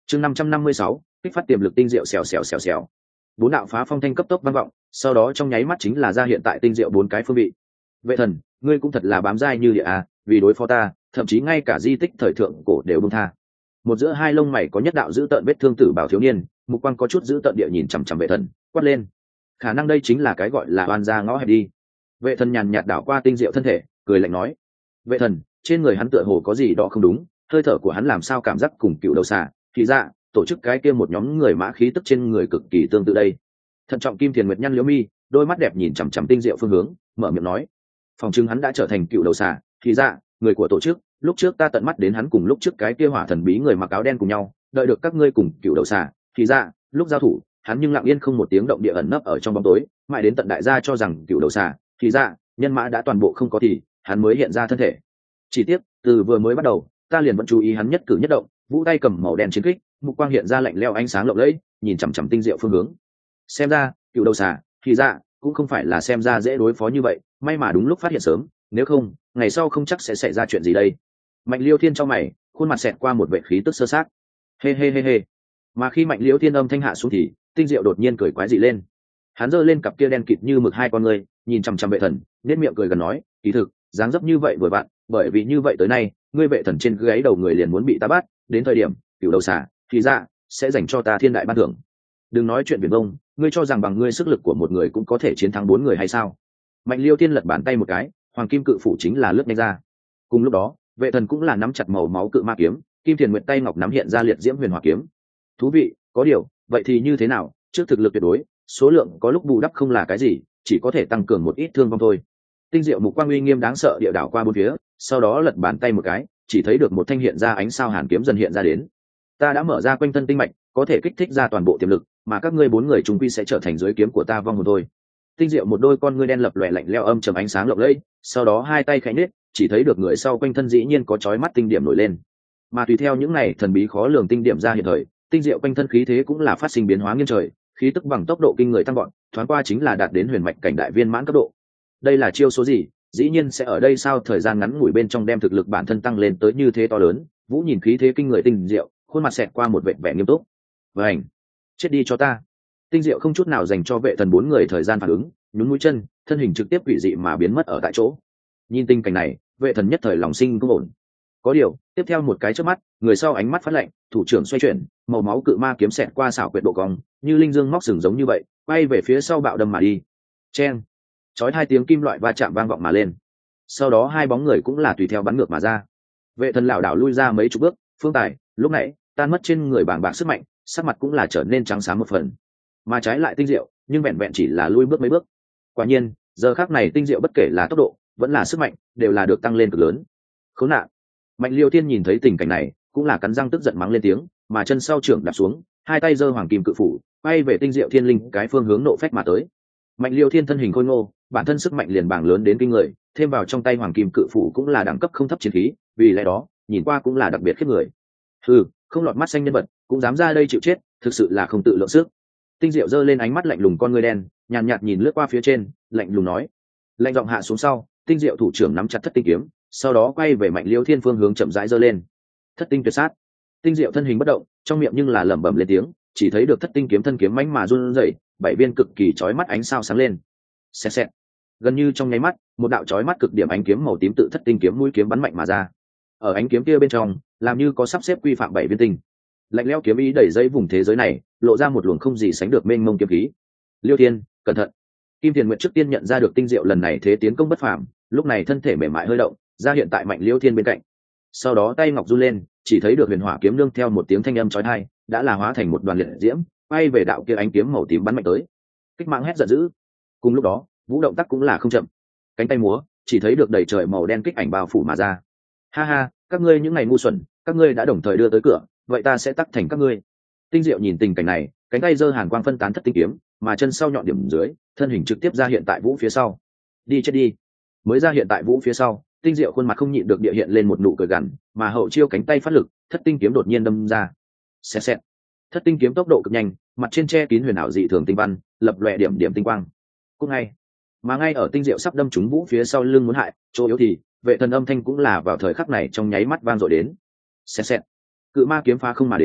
chương 556, kích phát tiềm lực tinh diệu xèo xèo xèo xèo. Bốn đạo phá phong thanh cấp tốc vang vọng, sau đó trong nháy mắt chính là ra hiện tại tinh diệu bốn cái phương vị. Vệ thần, ngươi cũng thật là bám dai như địa à, vì đối phó ta, thậm chí ngay cả di tích thời thượng cổ đều buông tha. Một giữa hai lông mày có nhất đạo giữ tợn vết thương tử bảo thiếu niên, mục quang có chút giữ tợn địa nhìn chằm chằm vệ thần, quát lên. Khả năng đây chính là cái gọi là oan gia ngõ hẹp đi. Vệ thần nhàn nhạt đảo qua tinh diệu thân thể, cười lạnh nói. Vệ thần, trên người hắn tựa hồ có gì đó không đúng, hơi thở của hắn làm sao cảm giác cùng cựu đầu xà, thì ra tổ chức cái kia một nhóm người mã khí tức trên người cực kỳ tương tự đây. Thận trọng Kim Thiền Nguyệt nhăn liễu mi, đôi mắt đẹp nhìn chằm chằm tinh diệu phương hướng, mở miệng nói. Phòng chứng hắn đã trở thành cựu đầu xà, thì ra người của tổ chức, lúc trước ta tận mắt đến hắn cùng lúc trước cái kia hỏa thần bí người mặc áo đen cùng nhau, đợi được các ngươi cùng cựu đầu xà, thì ra lúc giao thủ hắn nhưng lặng yên không một tiếng động địa ẩn nấp ở trong bóng tối, mãi đến tận đại gia cho rằng cựu đầu xà, thì ra nhân mã đã toàn bộ không có thì hắn mới hiện ra thân thể. Chỉ tiếc từ vừa mới bắt đầu ta liền vẫn chú ý hắn nhất cử nhất động, vũ tay cầm màu đen chiến kích, mục quang hiện ra lạnh lẽo ánh sáng lộng lẫy, nhìn chằm chằm tinh diệu phương hướng. Xem ra cựu đầu xà, thì ra cũng không phải là xem ra dễ đối phó như vậy, may mà đúng lúc phát hiện sớm, nếu không ngày sau không chắc sẽ xảy ra chuyện gì đây. Mạnh Liêu Thiên trong mày, khuôn mặt xẹt qua một vệ khí tức sơ sát. Hê hê hê hê. Mà khi Mạnh Liêu Thiên âm thanh hạ xuống thì tinh diệu đột nhiên cười quái dị lên. Hắn giơ lên cặp kia đen kịt như mực hai con người, nhìn chằm chằm vệ thần, nét miệng cười gần nói, kỳ thực dáng dấp như vậy vừa vặn, bởi vì như vậy tới nay ngươi vệ thần trên gáy đầu người liền muốn bị ta bắt, đến thời điểm cửu đầu xà thì ra sẽ dành cho ta thiên đại ban thưởng. Đừng nói chuyện viển vông, ngươi cho rằng bằng ngươi sức lực của một người cũng có thể chiến thắng bốn người hay sao? Mạnh Liêu Thiên lật bàn tay một cái, hoàng kim cự phủ chính là lướt nhanh ra. Cùng lúc đó vệ thần cũng là nắm chặt màu máu cự ma kiếm, Kim Thiền Nguyệt tay ngọc nắm hiện ra liệt diễm huyền hỏa kiếm. Thú vị, có điều vậy thì như thế nào, trước thực lực tuyệt đối số lượng có lúc bù đắp không là cái gì, chỉ có thể tăng cường một ít thương vong thôi. Tinh diệu mục quang uy nghiêm đáng sợ địa đảo qua bốn phía, sau đó lật bàn tay một cái, chỉ thấy được một thanh hiện ra ánh sao hàn kiếm dần hiện ra đến. Ta đã mở ra quanh thân tinh mạch, có thể kích thích ra toàn bộ tiềm lực, mà các ngươi bốn người chung quy sẽ trở thành dưới kiếm của ta vong hồn thôi. Tinh diệu một đôi con ngươi đen lập lòe lạnh lẽo âm trầm ánh sáng lộng lẫy, sau đó hai tay khẽ nết, chỉ thấy được người sau quanh thân dĩ nhiên có chói mắt tinh điểm nổi lên. Mà tùy theo những này thần bí khó lường tinh điểm ra hiện thời, tinh diệu quanh thân khí thế cũng là phát sinh biến hóa nghiêng trời, khí tức bằng tốc độ kinh người tăng vọt, thoáng qua chính là đạt đến huyền mạch cảnh đại viên mãn cấp độ. Đây là chiêu số gì? Dĩ nhiên sẽ ở đây sao thời gian ngắn ngủi bên trong đem thực lực bản thân tăng lên tới như thế to lớn. Vũ nhìn khí thế kinh người tinh diệu, khuôn mặt xẹt qua một vẻ vẻ nghiêm túc. Vành, chết đi cho ta. Tinh diệu không chút nào dành cho vệ thần bốn người thời gian phản ứng, nhún mũi chân, thân hình trực tiếp quỷ dị mà biến mất ở tại chỗ. Nhìn tình cảnh này, vệ thần nhất thời lòng sinh cũng ổn. Có điều tiếp theo một cái chớp mắt, người sau ánh mắt phát lạnh, thủ trưởng xoay chuyển, màu máu cự ma kiếm xẹt qua xảo quyệt độ cong, như linh dương móc sừng giống như vậy, bay về phía sau bạo đâm mà đi. Chen, chói hai tiếng kim loại va chạm vang vọng mà lên. Sau đó hai bóng người cũng là tùy theo bắn ngược mà ra. Vệ thần lảo đảo lui ra mấy chục bước, Phương Tài lúc nãy tan mất trên người bàng bạc sức mạnh, sắc mặt cũng là trở nên trắng xám một phần. Mà trái lại tinh diệu, nhưng vẹn vẹn chỉ là lui bước mấy bước. Quả nhiên giờ khắc này tinh diệu bất kể là tốc độ vẫn là sức mạnh đều là được tăng lên cực lớn. Khốn nạn. Mạnh Liêu Thiên nhìn thấy tình cảnh này cũng là cắn răng tức giận mắng lên tiếng, mà chân sau trưởng đạp xuống, hai tay giơ hoàng kim cự phủ bay về tinh diệu thiên linh cái phương hướng nộ phách mà tới. Mạnh Liêu Thiên thân hình khôi ngô, bản thân sức mạnh liền bảng lớn đến kinh người, thêm vào trong tay hoàng kim cự phủ cũng là đẳng cấp không thấp chiến khí, vì lẽ đó nhìn qua cũng là đặc biệt khiếp người. Không lọt mắt xanh nhân vật cũng dám ra đây chịu chết, thực sự là không tự lượng sức. Tinh diệu giơ lên ánh mắt lạnh lùng con ngươi đen, nhàn nhạt nhìn lướt qua phía trên, lạnh lùng nói. Lạnh giọng hạ xuống sau, tinh diệu thủ trưởng nắm chặt thất tinh kiếm, sau đó quay về Mạnh Liêu Thiên phương hướng chậm rãi giơ lên. Thất tinh tuyệt sát. Tinh diệu thân hình bất động, trong miệng nhưng là lẩm bẩm lên tiếng, chỉ thấy được thất tinh kiếm thân kiếm mãnh mà run rẩy, bảy viên cực kỳ chói mắt ánh sao sáng lên. Xẹt xẹt. Gần như trong nháy mắt, một đạo chói mắt cực điểm ánh kiếm màu tím tự thất tinh kiếm mũi kiếm bắn mạnh mà ra. Ở ánh kiếm kia bên trong, làm như có sắp xếp quy phạm bảy viên tinh. Lạnh lẽo kiếm ý đẩy dây vùng thế giới này, lộ ra một luồng không gì sánh được mênh mông kiếm khí. Liêu Thiên, cẩn thận. Kim Thiền Nguyệt trước tiên nhận ra được tinh diệu lần này thế tiến công bất phàm, lúc này thân thể mềm mại hơi động, ra hiện tại Mạnh Liêu Thiên bên cạnh. Sau đó tay ngọc run lên, chỉ thấy được huyền hỏa kiếm nương theo một tiếng thanh âm chói tai, đã là hóa thành một đoàn liệt diễm, bay về đạo kia ánh kiếm màu tím bắn mạnh tới. Kích mạng hét giận dữ. Cùng lúc đó, vũ động tác cũng là không chậm, cánh tay múa, chỉ thấy được đầy trời màu đen kích ảnh bao phủ mà ra. Ha ha, các ngươi những ngày ngu xuẩn, các ngươi đã đồng thời đưa tới cửa, vậy ta sẽ tắt thành các ngươi. Tinh diệu nhìn tình cảnh này, cánh tay giơ hàn quang phân tán thất tinh kiếm, mà chân sau nhọn điểm dưới, thân hình trực tiếp ra hiện tại vũ phía sau. Đi chết đi. Mới ra hiện tại vũ phía sau, tinh diệu khuôn mặt không nhịn được địa hiện lên một nụ cười gằn, mà hậu chiêu cánh tay phát lực, thất tinh kiếm đột nhiên đâm ra. Xẹt xẹt. Thất tinh kiếm tốc độ cực nhanh, mặt trên che kín huyền ảo dị thường tinh văn, lập lòe điểm điểm tinh quang. Cũng ngay, mà ngay ở tinh diệu sắp đâm trúng vũ phía sau lưng muốn hại, chỗ yếu thì vệ thần âm thanh cũng là vào thời khắc này trong nháy mắt vang dội đến. Xẹt xẹt. Cự ma kiếm phá không mà đến,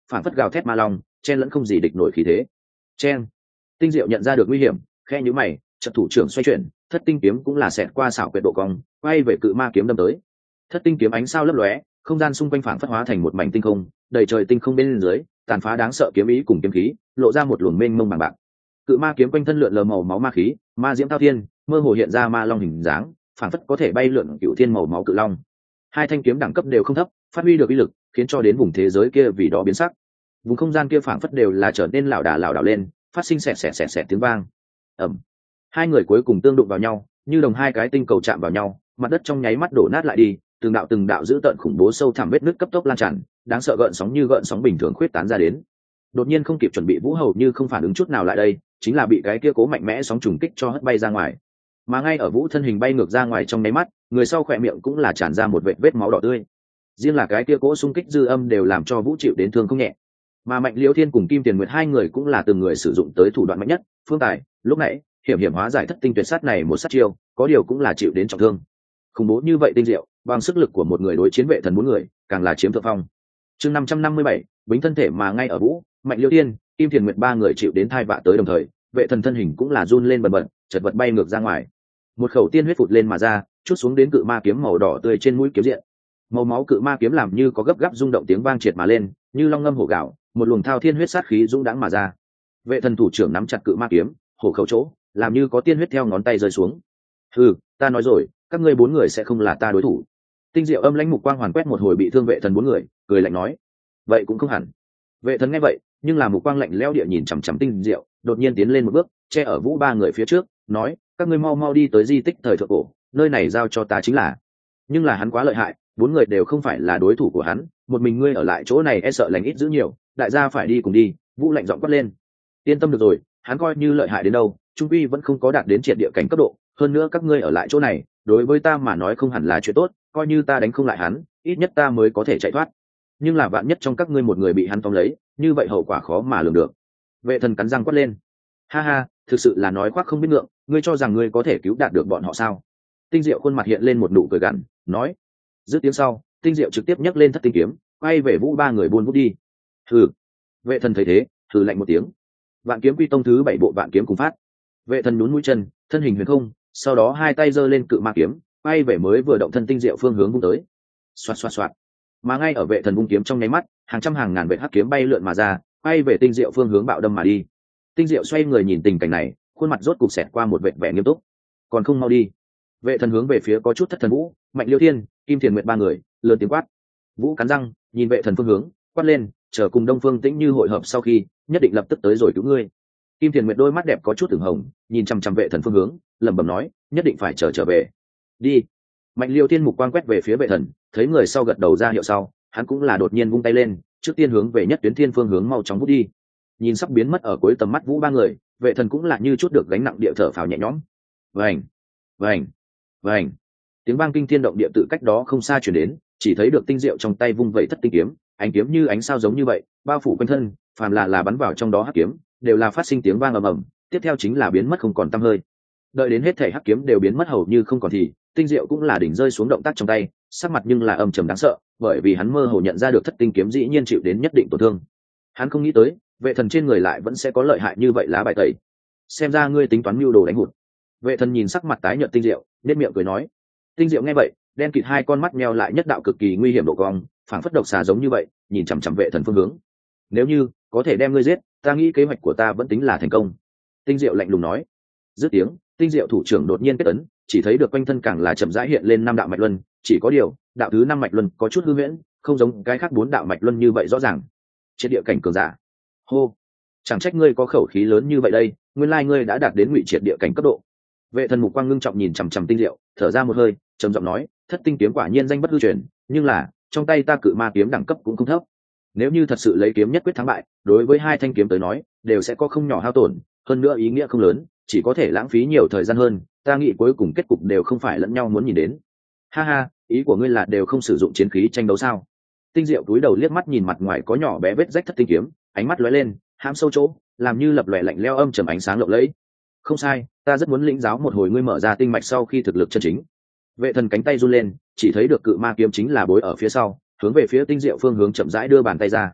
phản phất gào thét ma long, chen lẫn không gì địch nổi khí thế. Chen. Tinh Diệu nhận ra được nguy hiểm, khe nhíu mày, trận thủ trưởng xoay chuyển, thất tinh kiếm cũng là xẹt qua xảo quyệt độ cong, quay về cự ma kiếm đâm tới. Thất tinh kiếm ánh sao lấp lóe, không gian xung quanh phản phất hóa thành một mảnh tinh không, đầy trời tinh không bên dưới, tàn phá đáng sợ kiếm ý cùng kiếm khí, lộ ra một luồng mênh mông bằng bạc. Cự ma kiếm quanh thân lượn lờ màu máu ma khí, ma diễm thao thiên, mơ hồ hiện ra ma long hình dáng, phản phất có thể bay lượn cựu thiên màu máu cự long. Hai thanh kiếm đẳng cấp đều không thấp, phát huy được uy lực, khiến cho đến vùng thế giới kia vì đó biến sắc. Vùng không gian kia phản phất đều là trở nên lảo đảo lên, phát sinh xẹt xẹt xẹt xẹt tiếng vang. Ầm. Hai người cuối cùng tương đụng vào nhau, như đồng hai cái tinh cầu chạm vào nhau, mặt đất trong nháy mắt đổ nát lại đi, từng đạo dữ tợn khủng bố sâu thẳm vết nứt cấp tốc lan tràn, đáng sợ gợn sóng như gợn sóng bình thường khuyết tán ra đến. Đột nhiên không kịp chuẩn bị, Vũ hầu như không phản ứng chút nào lại đây, chính là bị cái kia cố mạnh mẽ sóng trùng kích cho hất bay ra ngoài. Mà ngay ở Vũ thân hình bay ngược ra ngoài trong nháy mắt, người sau khỏe miệng cũng là tràn ra một vết máu đỏ tươi. Riêng là cái kia cố xung kích dư âm đều làm cho Vũ chịu đến thương không nhẹ. Mà Mạnh Liễu Thiên cùng Kim Tiền Nguyệt hai người cũng là từng người sử dụng tới thủ đoạn mạnh nhất, Phương Tài, lúc nãy hiểm hóa giải thất tinh tuyệt sát này một sát chiêu, có điều cũng là chịu đến trọng thương. Khủng bố như vậy tinh diệu, bằng sức lực của một người đối chiến vệ thần bốn người, càng là chiếm thượng phong. Chương 557, bính thân thể mà ngay ở Vũ, Mạnh Liễu Thiên, Kim Tiền Nguyệt ba người chịu đến thai vạ tới đồng thời, vệ thần thân hình cũng là run lên bần bật, chật vật bay ngược ra ngoài. Một khẩu tiên huyết phụt lên mà ra, chút xuống đến cự ma kiếm màu đỏ tươi trên mũi kiếm diện. Màu máu cự ma kiếm làm như có gấp gáp rung động tiếng vang triệt mà lên, như long ngâm hổ gạo, một luồng thao thiên huyết sát khí dũng đãng mà ra. Vệ thần thủ trưởng nắm chặt cự ma kiếm, hổ khẩu chỗ, làm như có tiên huyết theo ngón tay rơi xuống. "Hừ, ta nói rồi, các ngươi bốn người sẽ không là ta đối thủ." Tinh Diệu âm lãnh mục quang hoàn quét một hồi bị thương vệ thần bốn người, cười lạnh nói. "Vậy cũng không hẳn." Vệ thần nghe vậy, nhưng là mục quang lạnh lẽo địa nhìn chằm chằm Tinh Diệu, đột nhiên tiến lên một bước, che ở Vũ ba người phía trước, nói: "Các ngươi mau mau đi tới di tích thời thượng cổ, nơi này giao cho ta chính là." Nhưng là hắn quá lợi hại, bốn người đều không phải là đối thủ của hắn, một mình ngươi ở lại chỗ này e sợ lành ít dữ nhiều, đại gia phải đi cùng đi. Vũ lạnh giọng quát lên. Yên tâm được rồi, hắn coi như lợi hại đến đâu, trung quy vẫn không có đạt đến triệt địa cảnh cấp độ, hơn nữa các ngươi ở lại chỗ này, đối với ta mà nói không hẳn là chuyện tốt, coi như ta đánh không lại hắn, ít nhất ta mới có thể chạy thoát. Nhưng là vạn nhất trong các ngươi một người bị hắn tóm lấy, như vậy hậu quả khó mà lường được. Vệ thần cắn răng quát lên. Ha ha, thực sự là nói khoác không biết ngượng, ngươi cho rằng ngươi có thể cứu đạt được bọn họ sao? Tinh Diệu khuôn mặt hiện lên một nụ cười gằn, nói. Dứt tiếng sau, Tinh Diệu trực tiếp nhấc lên thất tinh kiếm, quay về Vũ ba người buôn vút đi. Hừ. Vệ thần thấy thế, hừ lạnh một tiếng. Vạn kiếm quy tông thứ 7 bộ vạn kiếm cùng phát. Vệ thần nhún mũi chân, thân hình huyền không, sau đó hai tay giơ lên cự ma kiếm, quay về mới vừa động thân Tinh Diệu phương hướng vung tới. Xoạt xoạt xoạt. Mà ngay ở vệ thần vung kiếm trong nháy mắt, hàng trăm hàng ngàn vệ hắc kiếm bay lượn mà ra, quay về Tinh Diệu phương hướng bạo đâm mà đi. Tinh Diệu xoay người nhìn tình cảnh này, khuôn mặt rốt cục xẹt qua một vệt vẻ nghiêm túc. Còn không mau đi. Vệ thần hướng về phía có chút thất thần Vũ, Mạnh Liêu Thiên, Kim Thiền Nguyệt ba người, lớn tiếng quát. Vũ cắn răng, nhìn vệ thần phương hướng, quát lên, chờ cùng Đông Phương Tĩnh Như hội hợp sau khi, nhất định lập tức tới rồi cứu ngươi. Kim Thiền Nguyệt đôi mắt đẹp có chút ửng hồng, nhìn chăm chăm vệ thần phương hướng, lẩm bẩm nói, nhất định phải trở về. Đi. Mạnh Liêu Thiên mục quang quét về phía vệ thần, thấy người sau gật đầu ra hiệu sau, hắn cũng là đột nhiên vung tay lên, trước tiên hướng về nhất tuyến thiên phương hướng mau chóng vút đi. Nhìn sắp biến mất ở cuối tầm mắt Vũ ba người, vệ thần cũng là như chút được gánh nặng địa thở phào nhẹ nhõm. Vành, vành, vành. Tiếng vang kinh thiên động địa tự cách đó không xa truyền đến, chỉ thấy được Tinh Diệu trong tay vung vẩy thất tinh kiếm, ánh kiếm như ánh sao giống như vậy, bao phủ quanh thân, phàm là bắn vào trong đó hắc kiếm, đều là phát sinh tiếng vang ầm ầm, tiếp theo chính là biến mất không còn tăm hơi. Đợi đến hết thể hắc kiếm đều biến mất hầu như không còn thì, Tinh Diệu cũng là đỉnh rơi xuống động tác trong tay, sắc mặt nhưng là âm trầm đáng sợ, bởi vì hắn mơ hồ nhận ra được thất tinh kiếm dĩ nhiên chịu đến nhất định tổn thương. Hắn không nghĩ tới, vệ thần trên người lại vẫn sẽ có lợi hại như vậy lá bài tẩy. Xem ra ngươi tính toán mưu đồ đánh hụt. Vệ thần nhìn sắc mặt tái nhợt Tinh Diệu, nhếch miệng cười nói. Tinh Diệu nghe vậy, đen kịt hai con mắt meo lại nhất đạo cực kỳ nguy hiểm độ cong, phảng phất độc xà giống như vậy, nhìn chằm chằm vệ thần phương hướng. Nếu như có thể đem ngươi giết, ta nghĩ kế hoạch của ta vẫn tính là thành công. Tinh Diệu lạnh lùng nói. Dứt tiếng, Tinh Diệu thủ trưởng đột nhiên kết ấn, chỉ thấy được quanh thân càng là chậm rãi hiện lên 5 đạo mạch luân, chỉ có điều, đạo thứ 5 mạch luân có chút hư huyễn, không giống cái khác 4 đạo mạch luân như vậy rõ ràng. Trên địa cảnh cường giả. Hô, chẳng trách ngươi có khẩu khí lớn như vậy đây, nguyên lai ngươi đã đạt đến ngụy triệt địa cảnh cấp độ. Vệ thần mục quang ngưng trọng nhìn chằm chằm Tinh Diệu, thở ra một hơi, trầm giọng nói, thất tinh kiếm quả nhiên danh bất hư truyền, nhưng là trong tay ta cự ma kiếm đẳng cấp cũng không thấp. Nếu như thật sự lấy kiếm nhất quyết thắng bại, đối với hai thanh kiếm tới nói, đều sẽ có không nhỏ hao tổn, hơn nữa ý nghĩa không lớn, chỉ có thể lãng phí nhiều thời gian hơn, ta nghĩ cuối cùng kết cục đều không phải lẫn nhau muốn nhìn đến. Ha ha, ý của ngươi là đều không sử dụng chiến khí tranh đấu sao? Tinh Diệu cúi đầu liếc mắt nhìn mặt ngoài có nhỏ bé vết rách thất tinh kiếm, ánh mắt lóe lên, hãm sâu chỗ, làm như lập lòe lạnh lẽo âm trầm ánh sáng lộng lẫy. Không sai, ta rất muốn lĩnh giáo một hồi ngươi mở ra tinh mạch sau khi thực lực chân chính. Vệ thần cánh tay run lên, chỉ thấy được cự ma kiếm chính là bối ở phía sau, hướng về phía Tinh Diệu phương hướng chậm rãi đưa bàn tay ra.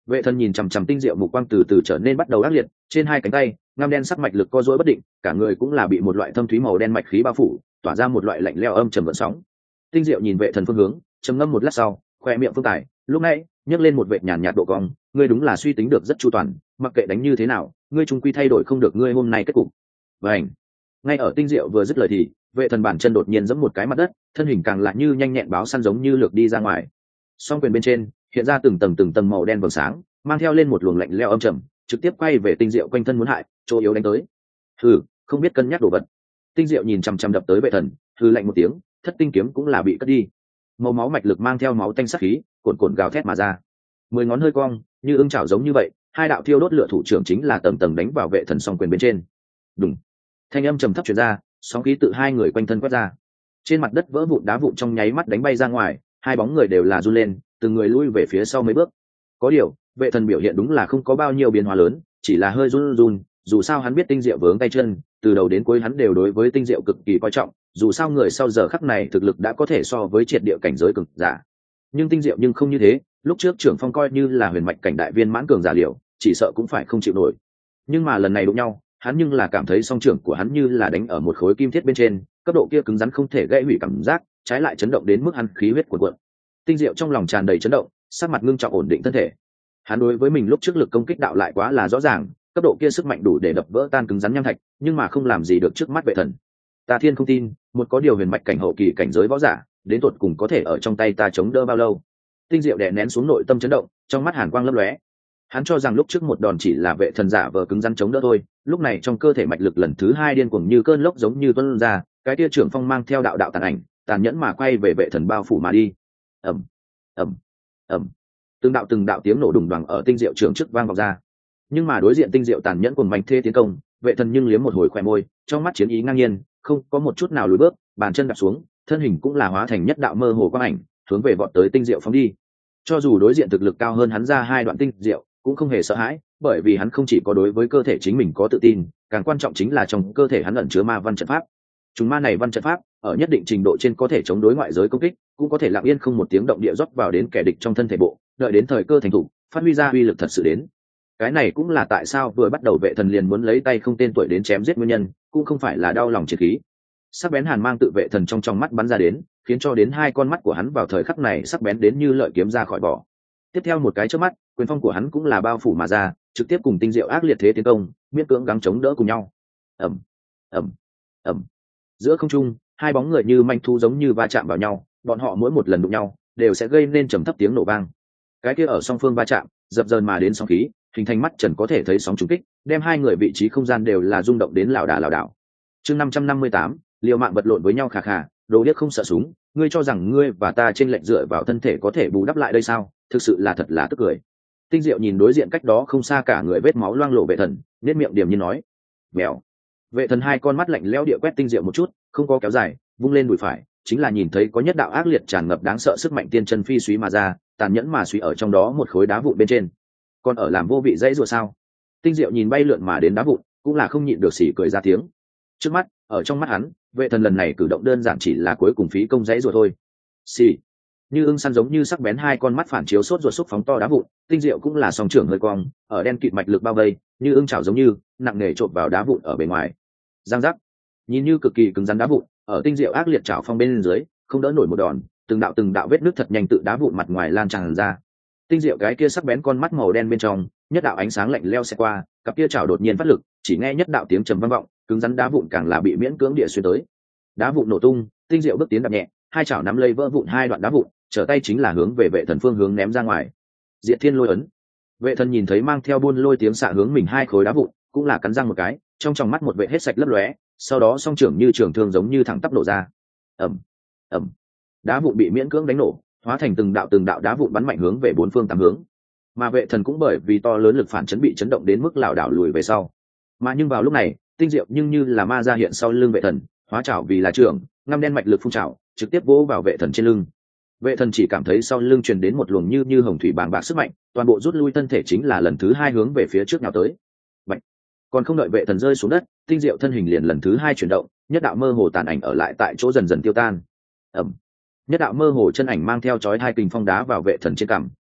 Vệ thần nhìn chằm chằm tinh diệu mục quang từ từ trở nên bắt đầu ác liệt, trên hai cánh tay ngăm đen sắc mạch lực co rối bất định, cả người cũng là bị một loại thâm thúy màu đen mạch khí bao phủ, tỏa ra một loại lạnh lẽo âm trầm gợn sóng. Tinh diệu nhìn vệ thần phương hướng, trầm ngâm một lát sau, khoe miệng phương tài lúc nãy nhấc lên một vệt nhàn nhạt độ cong, ngươi đúng là suy tính được rất chu toàn, mặc kệ đánh như thế nào, ngươi chung quy thay đổi không được ngươi hôm nay kết cục. Vành. Ngay ở tinh diệu vừa dứt lời thì, vệ thần bản chân đột nhiên giẫm một cái mặt đất, thân hình càng lại như nhanh nhẹn báo săn giống như lược đi ra ngoài. Song quyền bên trên hiện ra từng tầng màu đen vầng sáng, mang theo lên một luồng lạnh lẽo âm trầm, trực tiếp quay về tinh diệu quanh thân muốn hại, chỗ yếu đánh tới. Hừ, không biết cân nhắc đồ vật. Tinh diệu nhìn chằm chằm đập tới vệ thần, hừ lạnh một tiếng, thất tinh kiếm cũng là bị cất đi. Màu máu mạch lực mang theo máu tanh sắc khí, cuồn cuộn gào thét mà ra. 10 ngón hơi cong, như ưng chảo giống như vậy, hai đạo thiêu đốt lửa thủ trưởng chính là tầng tầng đánh vào vệ thần song quyền bên trên. Đùng. Thanh âm trầm thấp truyền ra, sóng khí tự hai người quanh thân quét ra. Trên mặt đất vỡ vụn đá vụn trong nháy mắt đánh bay ra ngoài, hai bóng người đều là run lên, từng người lui về phía sau mấy bước. Có điều, vệ thần biểu hiện đúng là không có bao nhiêu biến hóa lớn, chỉ là hơi run run, dù sao hắn biết tinh diệu vướng tay chân, từ đầu đến cuối hắn đều đối với tinh diệu cực kỳ coi trọng, dù sao người sau giờ khắc này thực lực đã có thể so với triệt địa cảnh giới cường giả. Nhưng tinh diệu nhưng không như thế, lúc trước trưởng phong coi như là huyền mạch cảnh đại viên mãn cường giả liệu, chỉ sợ cũng phải không chịu nổi. Nhưng mà lần này đụng nhau, hắn nhưng là cảm thấy song trưởng của hắn như là đánh ở một khối kim thiết bên trên, cấp độ kia cứng rắn không thể gãy hủy cảm giác, trái lại chấn động đến mức hắn khí huyết cuộn cuộn. Tinh diệu trong lòng tràn đầy chấn động, sắc mặt ngưng trọng ổn định thân thể. Hắn đối với mình lúc trước lực công kích đạo lại quá là rõ ràng, cấp độ kia sức mạnh đủ để đập vỡ tan cứng rắn nham thạch, nhưng mà không làm gì được trước mắt vệ thần. Ta thiên không tin, một có điều huyền mạch cảnh hậu kỳ cảnh giới võ giả, đến tột cùng có thể ở trong tay ta chống đỡ bao lâu. Tinh diệu đè nén xuống nội tâm chấn động, trong mắt hàn quang lấp lóe. Hắn cho rằng lúc trước một đòn chỉ là vệ thần giả vờ cứng rắn chống đỡ thôi, lúc này trong cơ thể mạch lực lần thứ hai điên cuồng như cơn lốc giống như tuôn ra, cái tia trưởng phong mang theo đạo đạo tàn ảnh, tàn nhẫn mà quay về vệ thần bao phủ mà đi. Ầm, ầm, ầm. Từng đạo tiếng nổ đùng đoàng ở tinh diệu trưởng trước vang vọng ra. Nhưng mà đối diện tinh diệu tàn nhẫn cuồng mạnh thê tiến công, vệ thần nhưng liếm một hồi khóe môi, trong mắt chiến ý ngang nhiên, không có một chút nào lùi bước, bàn chân đạp xuống, thân hình cũng là hóa thành nhất đạo mơ hồ quang ảnh, hướng về vọt tới tinh diệu phóng đi. Cho dù đối diện thực lực cao hơn hắn ra hai đoạn tinh diệu, cũng không hề sợ hãi, bởi vì hắn không chỉ có đối với cơ thể chính mình có tự tin, càng quan trọng chính là trong cơ thể hắn ẩn chứa ma văn trận pháp. Chúng ma này văn trận pháp, ở nhất định trình độ trên có thể chống đối ngoại giới công kích, cũng có thể lặng yên không một tiếng động địa rót vào đến kẻ địch trong thân thể bộ, đợi đến thời cơ thành thủ, phát huy ra uy lực thật sự đến. Cái này cũng là tại sao vừa bắt đầu vệ thần liền muốn lấy tay không tên tuổi đến chém giết nguyên nhân, cũng không phải là đau lòng triệt khí. Sắc bén hàn mang tự vệ thần trong mắt bắn ra đến, khiến cho đến hai con mắt của hắn vào thời khắc này sắc bén đến như lợi kiếm ra khỏi vỏ. Tiếp theo một cái chớp mắt, quyền phong của hắn cũng là bao phủ mà ra, trực tiếp cùng tinh diệu ác liệt thế tiến công, miễn cưỡng gắng chống đỡ cùng nhau. Ầm, ầm, ầm. Giữa không trung, hai bóng người như manh thu giống như va chạm vào nhau, bọn họ mỗi một lần đụng nhau đều sẽ gây nên trầm thấp tiếng nổ vang. Cái kia ở song phương va chạm, dập dờn mà đến sóng khí, hình thành mắt trần có thể thấy sóng trùng kích, đem hai người vị trí không gian đều là rung động đến lảo đảo. Chương 558, liều mạng vật lộn với nhau khà khà, đồ điếc không sợ súng, ngươi cho rằng ngươi và ta trên lệnh dựa vào thân thể có thể bù đắp lại đây sao? Thực sự là thật là tức cười. Tinh diệu nhìn đối diện cách đó không xa cả người vết máu loang lổ vệ thần, nét miệng điềm nhiên nói: "Mèo." Vệ thần hai con mắt lạnh lẽo địa quét tinh diệu một chút, không có kéo dài, vung lên đùi phải, chính là nhìn thấy có nhất đạo ác liệt tràn ngập đáng sợ sức mạnh tiên chân phi suý mà ra, tàn nhẫn mà suy ở trong đó một khối đá vụn bên trên. Còn ở làm vô vị dãy rùa sao? Tinh diệu nhìn bay lượn mà đến đá vụn, cũng là không nhịn được xỉ cười ra tiếng. Trước mắt, ở trong mắt hắn, vệ thần lần này cử động đơn giản chỉ là cuối cùng phí công dãy rùa thôi. Xì. Như ưng săn giống như sắc bén hai con mắt phản chiếu sốt ruột xúc phóng to đá vụn, tinh diệu cũng là song trưởng hơi cong, ở đen kịt mạch lực bao vây, như ưng chảo giống như nặng nề trộn vào đá vụn ở bề ngoài. Giang giác. Nhìn như cực kỳ cứng rắn đá vụn, ở tinh diệu ác liệt chảo phong bên dưới, không đỡ nổi một đòn, từng đạo vết nứt thật nhanh tự đá vụn mặt ngoài lan tràn ra. Tinh diệu cái kia sắc bén con mắt màu đen bên trong, nhất đạo ánh sáng lạnh leo xe qua, cặp kia chảo đột nhiên phát lực, chỉ nghe nhất đạo tiếng trầm vang vọng, cứng rắn đá vụn càng là bị miễn cưỡng địa xuyên tới. Đá vụn nổ tung, tinh diệu bước tiến đạp nhẹ, hai chảo nắm lấy vỡ vụn hai đoạn đá vụn, trở tay chính là hướng về vệ thần phương hướng ném ra ngoài. Diệt Thiên Lôi ấn. Vệ thần nhìn thấy mang theo buôn lôi tiếng xạ hướng mình hai khối đá vụn, cũng là cắn răng một cái, trong tròng mắt một vệ hết sạch lấp lóe, sau đó song trưởng như trường thương giống như thẳng tắp nổ ra. Ầm, ầm. Đá vụn bị miễn cưỡng đánh nổ, hóa thành từng đạo đá vụn bắn mạnh hướng về bốn phương tám hướng. Mà vệ thần cũng bởi vì to lớn lực phản chấn bị chấn động đến mức lảo đảo lùi về sau. Mà nhưng vào lúc này, tinh diệu nhưng như là ma ra hiện sau lưng vệ thần, hóa chảo vì là trưởng, ngăm đen mạch lực phun trào, trực tiếp vỗ vào vệ thần trên lưng. Vệ thần chỉ cảm thấy sau lưng truyền đến một luồng như hồng thủy bàng bạc sức mạnh, toàn bộ rút lui thân thể chính là lần thứ hai hướng về phía trước nhào tới. Vậy, còn không đợi vệ thần rơi xuống đất, tinh diệu thân hình liền lần thứ hai chuyển động, nhất đạo mơ hồ tàn ảnh ở lại tại chỗ dần dần tiêu tan. Ầm. Nhất đạo mơ hồ chân ảnh mang theo chói hai kình phong đá vào vệ thần trên cằm,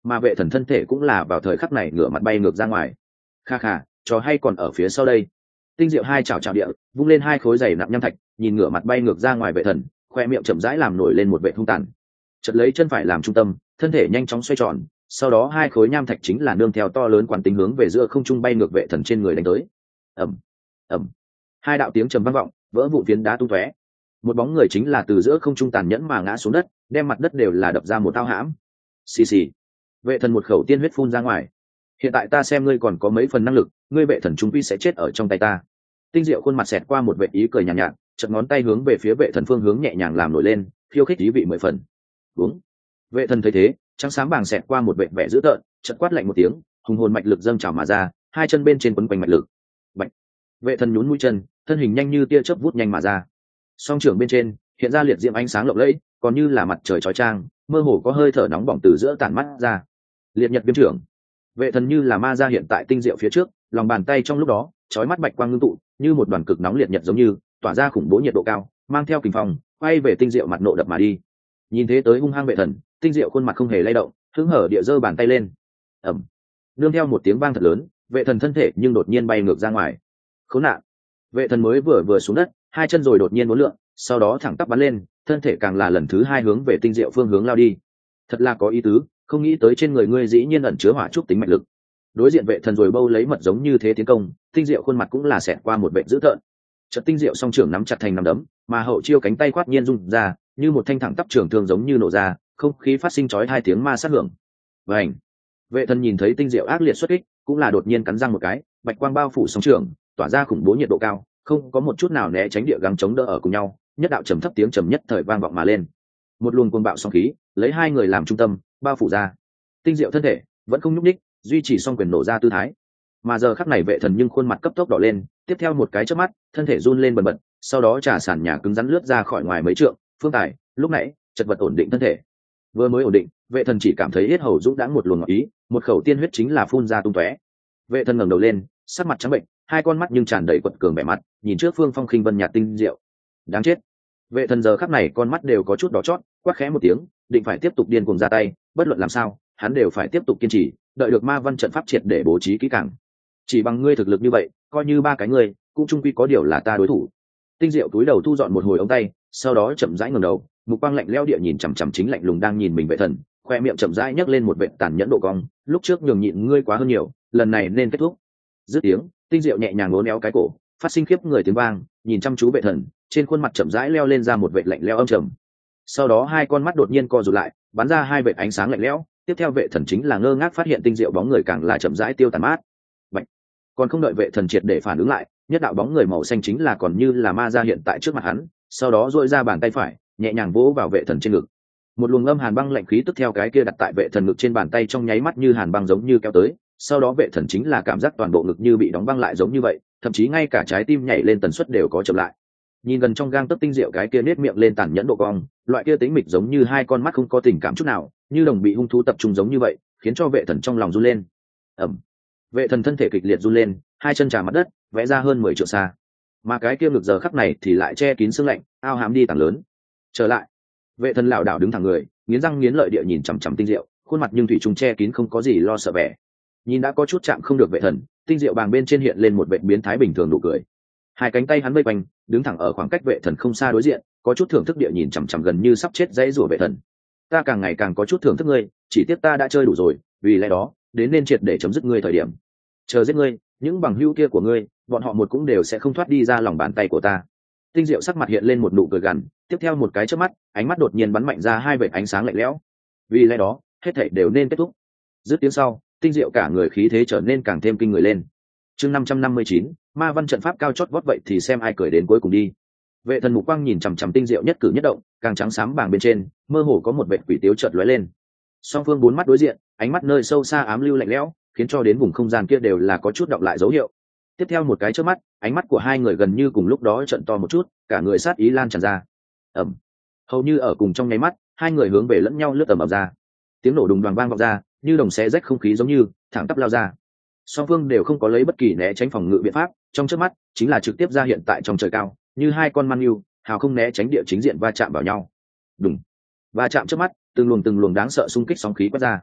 mà vệ thần thân thể cũng là vào thời khắc này ngửa mặt bay ngược ra ngoài. Kha kha, trò hay còn ở phía sau đây. Tinh Diệu hai chảo chảo địa vung lên hai khối dày nặng nham thạch, nhìn ngửa mặt bay ngược ra ngoài vệ thần, khoe miệng chậm rãi làm nổi lên một vệ hung tàn. Chợt lấy chân phải làm trung tâm, thân thể nhanh chóng xoay tròn, sau đó hai khối nham thạch chính là nương theo to lớn quán tính hướng về giữa không trung bay ngược vệ thần trên người đánh tới. Ầm, ầm, hai đạo tiếng trầm vang vọng, vỡ vụn phiến đá tung tóe. Một bóng người chính là từ giữa không trung tàn nhẫn mà ngã xuống đất, đem mặt đất đều là đập ra một tao hãm. Xì xì, vệ thần một khẩu tiên huyết phun ra ngoài. Hiện tại ta xem ngươi còn có mấy phần năng lực, ngươi vệ thần chúng quy sẽ chết ở trong tay ta. Tinh Diệu khuôn mặt xẹt qua một vệ ý cười nhàn nhạt, chợt ngón tay hướng về phía vệ thần phương hướng nhẹ nhàng làm nổi lên, khiêu khích ý vị mười phần. Đúng. Vệ thần thấy thế, trắng sáng bàng xẹt qua một vệ vẻ dữ tợn, chợt quát lạnh một tiếng, hùng hồn mạch lực dâng trào mà ra, hai chân bên trên quấn quanh mạch lực. Bạch. Vệ thần nhún mũi chân, thân hình nhanh như tia chớp vút nhanh mà ra. Song trưởng bên trên hiện ra liệt diễm ánh sáng lộng lẫy, còn như là mặt trời chói chang, mơ hồ có hơi thở nóng bỏng từ giữa tản mắt ra. Liệt nhật viêm trưởng. Vệ thần như là ma ra hiện tại Tinh Diệu phía trước, lòng bàn tay trong lúc đó chói mắt bạch quang ngưng tụ, như một đoàn cực nóng liệt nhật giống như tỏa ra khủng bố nhiệt độ cao, mang theo kình phong quay về Tinh Diệu mặt nộ đập mà đi. Nhìn thế tới hung hăng vệ thần, Tinh Diệu khuôn mặt không hề lay động, hứng hở địa giơ bàn tay lên. Ầm. Nương theo một tiếng vang thật lớn, vệ thần thân thể nhưng đột nhiên bay ngược ra ngoài. Khốn nạn. Vệ thần mới vừa xuống đất, hai chân rồi đột nhiên uốn lượn, sau đó thẳng tắp bắn lên, thân thể càng là lần thứ hai hướng về Tinh Diệu phương hướng lao đi. Thật là có ý tứ, không nghĩ tới trên người ngươi dĩ nhiên ẩn chứa hỏa trúc tính mạch lực. Đối diện vệ thần rồi bâu lấy mật giống như thế tiến công, Tinh Diệu khuôn mặt cũng là xẹt qua một vệ dữ tợn. Chợt Tinh Diệu song trưởng nắm chặt thành nắm đấm, mà hậu chiêu cánh tay quát nhiên rung ra, như một thanh thẳng tắp trường thương giống như nổ ra, không khí phát sinh chói hai tiếng ma sát hưởng. Vành. Vệ thần nhìn thấy Tinh Diệu ác liệt xuất kích, cũng là đột nhiên cắn răng một cái, bạch quang bao phủ song trưởng, tỏa ra khủng bố nhiệt độ cao, không có một chút nào né tránh địa gắng chống đỡ ở cùng nhau, nhất đạo trầm thấp tiếng trầm nhất thời vang vọng mà lên. Một luồng cuồng bạo song khí, lấy hai người làm trung tâm, bao phủ ra. Tinh Diệu thân thể vẫn không nhúc nhích, duy trì song quyền nổ ra tư thái. Mà giờ khắc này vệ thần nhưng khuôn mặt cấp tốc đỏ lên, tiếp theo một cái chớp mắt, thân thể run lên bần bật, sau đó trả sàn nhà cứng rắn lướt ra khỏi ngoài mấy trượng. Phương Tài lúc nãy chật vật ổn định thân thể, vừa mới ổn định, vệ thần chỉ cảm thấy yết hầu dũng đãng một luồng ngọt ý, một khẩu tiên huyết chính là phun ra tung tóe. Vệ thần ngẩng đầu lên, sắc mặt trắng bệnh, hai con mắt nhưng tràn đầy quật cường vẻ mặt, nhìn trước phương phong khinh vân nhạt Tinh Diệu. Đáng chết. Vệ thần giờ khắc này con mắt đều có chút đỏ chót, quát khẽ một tiếng, định phải tiếp tục điên cuồng ra tay, bất luận làm sao, hắn đều phải tiếp tục kiên trì, đợi được ma văn trận pháp triệt để bố trí kỹ càng. Chỉ bằng ngươi thực lực như vậy, coi như ba cái ngươi, cũng chung quy có điều là ta đối thủ. Tinh Diệu túi đầu thu dọn một hồi ống tay, sau đó chậm rãi ngẩng đầu, mục quang lạnh lẽo địa nhìn chằm chằm chính lạnh lùng đang nhìn mình vệ thần, khoe miệng chậm rãi nhấc lên một vệt tàn nhẫn độ cong, lúc trước nhường nhịn ngươi quá hơn nhiều, lần này nên kết thúc. Dứt tiếng, Tinh Diệu nhẹ nhàng uốn éo cái cổ, phát sinh khiếp người tiếng vang, nhìn chăm chú vệ thần, trên khuôn mặt chậm rãi leo lên ra một vệt lạnh lẽo âm trầm. Sau đó hai con mắt đột nhiên co rụt lại, bắn ra hai vệt ánh sáng lạnh lẽo, tiếp theo vệ thần chính là ngơ ngác phát hiện Tinh Diệu bóng người càng là chậm rãi tiêu tàn mát. Bạch. Còn không đợi vệ thần triệt để phản ứng lại, nhất đạo bóng người màu xanh chính là còn như là ma ra hiện tại trước mặt hắn, sau đó duỗi ra bàn tay phải, nhẹ nhàng vỗ vào vệ thần trên ngực. Một luồng âm hàn băng lạnh khí tức theo cái kia đặt tại vệ thần ngực trên bàn tay trong nháy mắt như hàn băng giống như kéo tới, sau đó vệ thần chính là cảm giác toàn bộ ngực như bị đóng băng lại giống như vậy, thậm chí ngay cả trái tim nhảy lên tần suất đều có chậm lại. Nhìn gần trong gang tấc Tinh Diệu cái kia nết miệng lên tàn nhẫn độ cong, loại kia tính mịch giống như hai con mắt không có tình cảm chút nào, như đồng bị hung thú tập trung giống như vậy, khiến cho vệ thần trong lòng run lên. Ẩm. Vệ thần thân thể kịch liệt run lên, hai chân trà mặt đất, vẽ ra hơn 10 trượng xa. Mà cái kia ngực giờ khắc này thì lại che kín sương lạnh, ao hám đi tảng lớn. Trở lại. Vệ thần lảo đảo đứng thẳng người, nghiến răng nghiến lợi địa nhìn chằm chằm Tinh Diệu, khuôn mặt nhưng thủy trùng che kín không có gì lo sợ vẻ. Nhìn đã có chút chạm không được vệ thần, Tinh Diệu bàng bên trên hiện lên một vệ biến thái bình thường nụ cười. Hai cánh tay hắn vây quanh, đứng thẳng ở khoảng cách vệ thần không xa đối diện, có chút thưởng thức địa nhìn chằm chằm gần như sắp chết dãy rủa vệ thần. Ta càng ngày càng có chút thưởng thức ngươi, chỉ tiếc ta đã chơi đủ rồi, vì lẽ đó đến nên triệt để chấm dứt ngươi thời điểm. Chờ giết ngươi, những bằng hữu kia của ngươi, bọn họ một cũng đều sẽ không thoát đi ra lòng bàn tay của ta. Tinh Diệu sắc mặt hiện lên một nụ cười gằn, tiếp theo một cái chớp mắt, ánh mắt đột nhiên bắn mạnh ra hai vệt ánh sáng lạnh lẽo. Vì lẽ đó, hết thảy đều nên kết thúc. Dứt tiếng sau, Tinh Diệu cả người khí thế trở nên càng thêm kinh người lên. Chương 559, ma văn trận pháp cao chót vót vậy thì xem ai cười đến cuối cùng đi. Vệ thần mục quang nhìn chằm chằm Tinh Diệu nhất cử nhất động, càng trắng xám bảng bên trên, mơ hồ có một vệt quỷ tiếu chợt lóe lên. Song phương bốn mắt đối diện, ánh mắt nơi sâu xa ám lưu lạnh lẽo, khiến cho đến vùng không gian kia đều là có chút đọng lại dấu hiệu. Tiếp theo một cái chớp mắt, ánh mắt của hai người gần như cùng lúc đó trợn to một chút, cả người sát ý lan tràn ra. Ầm. Hầu như ở cùng trong nháy mắt, hai người hướng về lẫn nhau lướt tầm ầm ra. Tiếng nổ đùng đoàng vang vọng ra, như đồng xé rách không khí giống như thẳng tắp lao ra. Song phương đều không có lấy bất kỳ né tránh phòng ngự biện pháp, trong chớp mắt chính là trực tiếp ra hiện tại trong trời cao, như hai con man yêu, hào không né tránh địa chính diện va chạm vào nhau. Đùng. Va chạm chớp mắt, từng luồng đáng sợ xung kích sóng khí quét ra.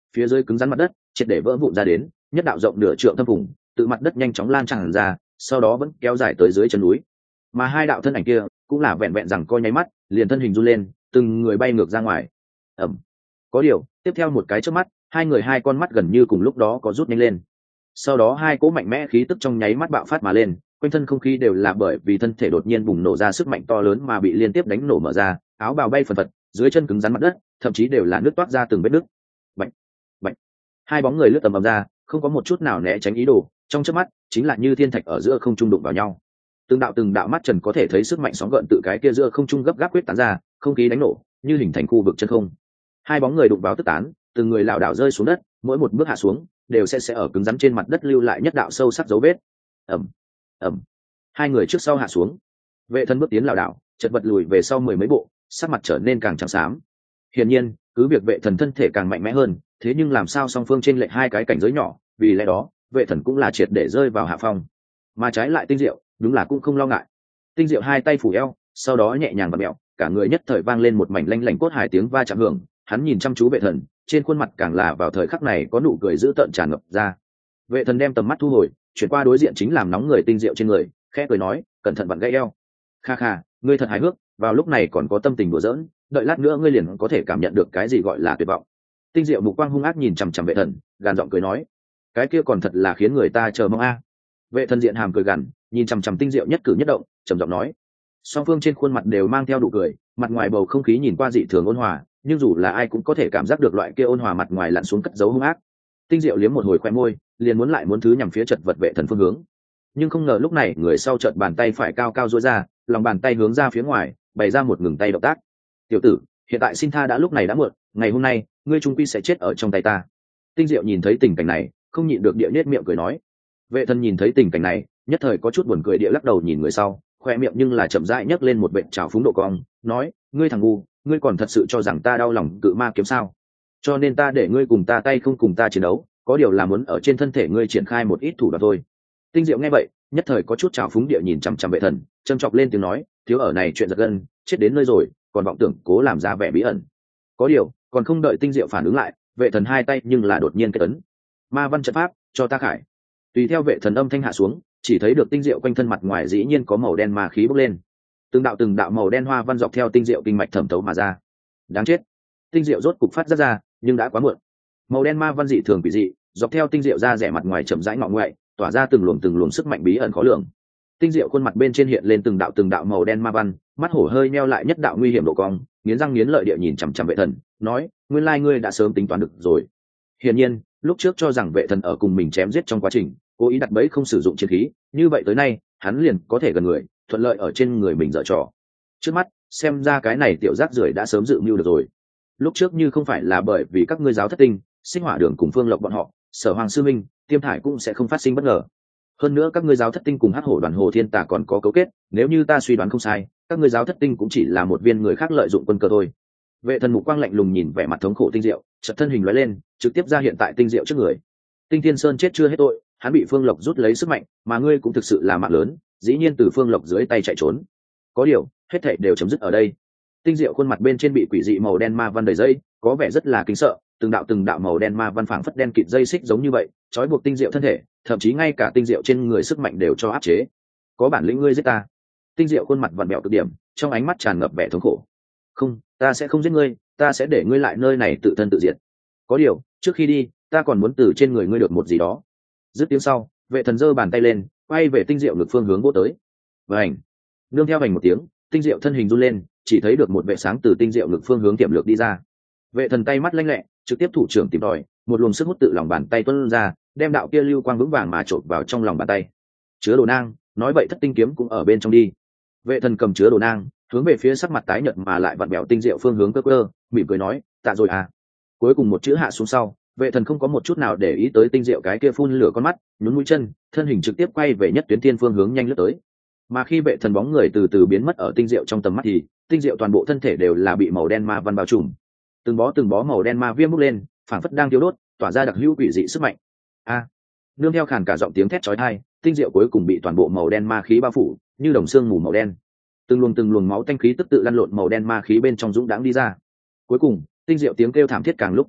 phía dưới cứng rắn mặt đất triệt để vỡ vụn ra đến, nhất đạo rộng nửa trượng thâm vùng từ mặt đất nhanh chóng lan tràn ra, sau đó vẫn kéo dài tới dưới chân núi. Mà hai đạo thân ảnh kia cũng là vẹn vẹn rằng coi nháy mắt liền thân hình run lên, từng người bay ngược ra ngoài. Ẩm. Có điều tiếp theo một cái chớp mắt, hai người hai con mắt gần như cùng lúc đó có rút nhanh lên, sau đó hai cỗ mạnh mẽ khí tức trong nháy mắt bạo phát mà lên, quanh thân không khí đều là bởi vì thân thể đột nhiên bùng nổ ra sức mạnh to lớn mà bị liên tiếp đánh nổ mở ra, áo bào bay phần phật, dưới chân cứng rắn mặt đất thậm chí đều là nước toát ra từng vết nứt. Bạch, bạch. Hai bóng người lướt tầm ầm ra, không có một chút nào né tránh ý đồ, trong chớp mắt chính là như thiên thạch ở giữa không trung đụng vào nhau. Từng đạo mắt trần có thể thấy sức mạnh sóng gợn tự cái kia giữa không trung gấp gáp quyết tán ra, không khí đánh nổ như hình thành khu vực chân không. Hai bóng người đụng vào tức tán, từng người lảo đảo rơi xuống đất, mỗi một bước hạ xuống đều sẽ ở cứng rắn trên mặt đất lưu lại nhất đạo sâu sắc dấu vết. Ẩm, ẩm. Hai người trước sau hạ xuống. Vệ thân bước tiến lảo đảo, chật vật lùi về sau mười mấy bộ, sắc mặt trở nên càng trắng xám. Hiển nhiên, cứ việc vệ thần thân thể càng mạnh mẽ hơn, thế nhưng làm sao song phương trên lệch hai cái cảnh giới nhỏ, vì lẽ đó vệ thần cũng là triệt để rơi vào hạ phong. Mà trái lại Tinh Diệu đúng là cũng không lo ngại. Tinh Diệu hai tay phủ eo, sau đó nhẹ nhàng vặn mẹo, cả người nhất thời vang lên một mảnh lanh lảnh cốt hài tiếng va chạm hưởng. Hắn nhìn chăm chú vệ thần, trên khuôn mặt càng là vào thời khắc này có nụ cười dữ tợn tràn ngập ra. Vệ thần đem tầm mắt thu hồi, chuyển qua đối diện chính làm nóng người Tinh Diệu trên người, khẽ cười nói, cẩn thận vặn gãy eo. Kha kha, ngươi thật hài hước, vào lúc này còn có tâm tình đùa giỡn, đợi lát nữa ngươi liền có thể cảm nhận được cái gì gọi là tuyệt vọng. Tinh Diệu mục quang hung ác nhìn chằm chằm vệ thần, gàn giọng cười nói, cái kia còn thật là khiến người ta chờ mong a. Vệ thần diện hàm cười gằn, nhìn chằm chằm Tinh Diệu nhất cử nhất động, trầm giọng nói. Song phương trên khuôn mặt đều mang theo nụ cười, mặt ngoài bầu không khí nhìn qua dị thường ôn hòa, nhưng dù là ai cũng có thể cảm giác được loại kia ôn hòa mặt ngoài lặn xuống cất giấu hung ác. Tinh Diệu liếm một hồi khoe môi, liền muốn thứ nhằm phía chật vật vệ thần phương hướng, nhưng không ngờ lúc này người sau chợt bàn tay phải cao cao duỗi ra, lòng bàn tay hướng ra phía ngoài, bày ra một ngừng tay động tác. Tiểu tử, hiện tại xin tha đã, lúc này đã muộn, ngày hôm nay ngươi trung quy sẽ chết ở trong tay ta. Tinh Diệu nhìn thấy tình cảnh này, không nhịn được địa nết miệng cười nói. Vệ thần nhìn thấy tình cảnh này, nhất thời có chút buồn cười địa lắc đầu nhìn người sau, khoe miệng nhưng là chậm rãi nhấc lên một vệt trào phúng độ cong, nói, ngươi thằng ngu, ngươi còn thật sự cho rằng ta đau lòng cự ma kiếm sao? Cho nên ta để ngươi cùng ta tay không cùng ta chiến đấu, có điều là muốn ở trên thân thể ngươi triển khai một ít thủ đoạn thôi. Tinh Diệu nghe vậy, nhất thời có chút trào phúng địa nhìn chằm chằm vệ thần, châm chọc lên tiếng nói, thiếu ở này chuyện giật gân, chết đến nơi rồi, còn vọng tưởng cố làm ra vẻ bí ẩn. Có điều, còn không đợi Tinh Diệu phản ứng lại, vệ thần hai tay nhưng là đột nhiên kết ấn. Ma văn trận pháp, cho ta khải. Tùy theo vệ thần âm thanh hạ xuống, chỉ thấy được Tinh Diệu quanh thân mặt ngoài dĩ nhiên có màu đen ma khí bốc lên. Từng đạo màu đen hoa văn dọc theo Tinh Diệu kinh mạch thẩm thấu mà ra. Đáng chết. Tinh Diệu rốt cục phát ra, nhưng đã quá muộn. Màu đen ma văn dị thường quỷ dị, dọc theo Tinh Diệu ra rẻ mặt ngoài chậm rãi ngọ ngoại, tỏa ra từng luồng sức mạnh bí ẩn khó lường. Tinh Diệu khuôn mặt bên trên hiện lên từng đạo màu đen ma văn, mắt hổ hơi meo lại nhất đạo nguy hiểm độ cong, nghiến răng nghiến lợi địa nhìn chằm chằm vệ thần, nói, nguyên lai ngươi đã sớm tính toán được rồi. Hiển nhiên, lúc trước cho rằng vệ thần ở cùng mình chém giết trong quá trình, cố ý đặt bẫy không sử dụng chiến khí, như vậy tới nay, hắn liền có thể gần người, thuận lợi ở trên người mình giở trò. Trước mắt, xem ra cái này tiểu rác rưởi đã sớm dự mưu được rồi. Lúc trước như không phải là bởi vì các ngươi giáo thất tinh, Sinh Hỏa Đường cùng Phương Lộc bọn họ, Sở Hoàng sư minh, Tiêm Thải cũng sẽ không phát sinh bất ngờ. Hơn nữa các ngươi giáo thất tinh cùng Hắc Hổ đoàn Hồ Thiên Tà còn có cấu kết, nếu như ta suy đoán không sai, các ngươi giáo thất tinh cũng chỉ là một viên người khác lợi dụng quân cờ thôi. Vệ thần mục quang lạnh lùng nhìn vẻ mặt thống khổ Tinh Diệu, chợt thân hình lóe lên, trực tiếp ra hiện tại Tinh Diệu trước người. Tinh Thiên Sơn chết chưa hết tội, hắn bị Phương Lộc rút lấy sức mạnh, mà ngươi cũng thực sự là mạng lớn, dĩ nhiên từ Phương Lộc dưới tay chạy trốn. Có điều, hết thảy đều chấm dứt ở đây. Tinh Diệu khuôn mặt bên trên bị quỷ dị màu đen ma văn đầy dây, có vẻ rất là kinh sợ, từng đạo màu đen ma văn phảng phất đen kịt dây xích giống như vậy, trói buộc Tinh Diệu thân thể, thậm chí ngay cả Tinh Diệu trên người sức mạnh đều cho áp chế. Có bản lĩnh ngươi giết ta. Tinh Diệu khuôn mặt vặn vẹo cực điểm, trong ánh mắt tràn ngập vẻ thống khổ. Không, ta sẽ không giết ngươi, ta sẽ để ngươi lại nơi này tự thân tự diệt. Có điều, trước khi đi, ta còn muốn từ trên người ngươi được một gì đó. Dứt tiếng sau, vệ thần giơ bàn tay lên, quay về Tinh Diệu ngược phương hướng vỗ tới. Vành. Nương theo hành một tiếng, Tinh Diệu thân hình run lên, chỉ thấy được một vệ sáng từ Tinh Diệu ngược phương hướng tiềm lược đi ra. Vệ thần tay mắt lanh lẹ, trực tiếp thủ trưởng tìm tòi, một luồng sức hút tự lòng bàn tay tuôn ra, đem đạo kia lưu quang vững vàng mà trộn vào trong lòng bàn tay. Chứa đồ nang, nói vậy thất tinh kiếm cũng ở bên trong đi. Vệ thần cầm chứa đồ nang, hướng về phía sắc mặt tái nhợt mà lại vặn bẹo Tinh Diệu phương hướng cơ, mỉm cười nói, tạ rồi à. Cuối cùng một chữ hạ xuống sau, vệ thần không có một chút nào để ý tới Tinh Diệu cái kia phun lửa con mắt, nhún mũi chân, thân hình trực tiếp quay về nhất tuyến thiên phương hướng nhanh lướt tới. Mà khi vệ thần bóng người từ từ biến mất ở Tinh Diệu trong tầm mắt thì Tinh Diệu toàn bộ thân thể đều là bị màu đen ma văn bao trùm, từng bó màu đen ma viêm bốc lên, phảng phất đang thiêu đốt, tỏa ra đặc hữu quỷ dị sức mạnh. A! Nương theo khàn cả giọng tiếng thét chói tai, Tinh Diệu cuối cùng bị toàn bộ màu đen ma khí bao phủ, như đồng xương mù màu đen. Từng luồng máu tanh khí tức tự lăn lộn màu đen ma khí bên trong dũng đãng đi ra. Cuối cùng, Tinh Diệu tiếng kêu thảm thiết càng lúc càng tiểu,